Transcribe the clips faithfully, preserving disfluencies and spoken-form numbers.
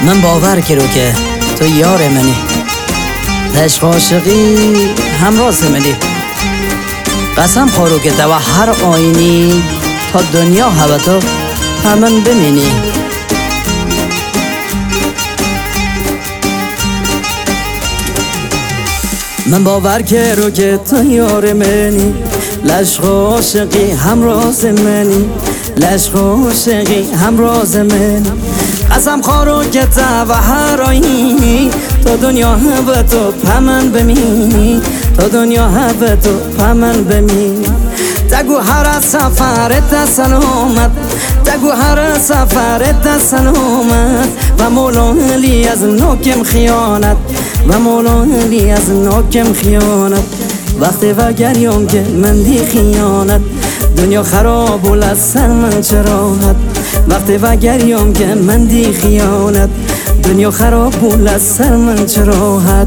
من باور کرو که تو یار منی، عشق عاشقی همراز منی. قسم خورو که تو هر آینی تا دنیا هوا تو همن بمینی. من باور کرو که تو یار منی، عشق عاشقی همراز منی، عشق عاشقی همراز منی. قسم خورو که تو هر آینی تا دنیا هوا تو پمن بمینی، تا دنیا هوا تو پمن بمینی. تگو هر سفرت سلامت، تگو هر سفرت سلامت. و مولا علی از نوکم خیانت، و مولا علی از نوکم خیانت. وقتی و گریم که من دی خیانت، دنیا خراب و لسر من چراحت. وقتی و گریم که من دی خیانت، دنیا خراب و لسر من چراحت.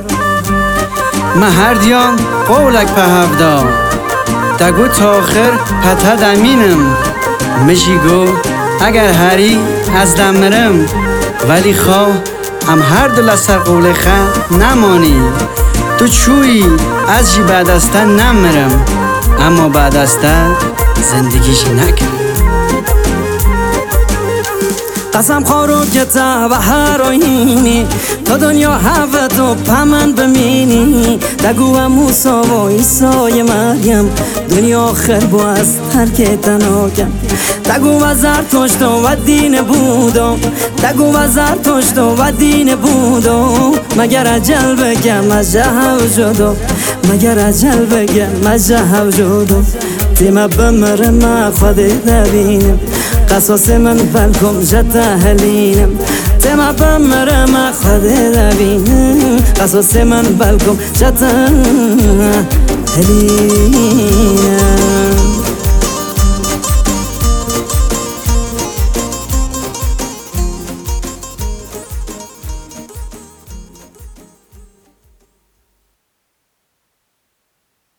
مهردیان قولک پهفدا دگو تا آخر پته دمینم. مشی گو اگر هری از دمرم، ولی خواه هم هر دل سر قول خه نمانی. تو چوی از جی بعد از تا نمرم، اما بعد از تا زندگیش نکرم. قسم خورو که تو و هر آینی تا دنیا هوا تو پمن بمینی. دگو و موسی و عیسی مریم دنیا آخر با از ترک تناکم. دگو و زرتشت و دین بودم، دگو و زرتشت و دین بودم. مگر اجل بگم اجه وجودم، مگر اجل بگم اجه وجودم. تیمه بمرم خود نبینم، قصاص من بلکم جت هلینم. تیمه بمرم خود نبینم، قصاص من بلکم جت هلینم.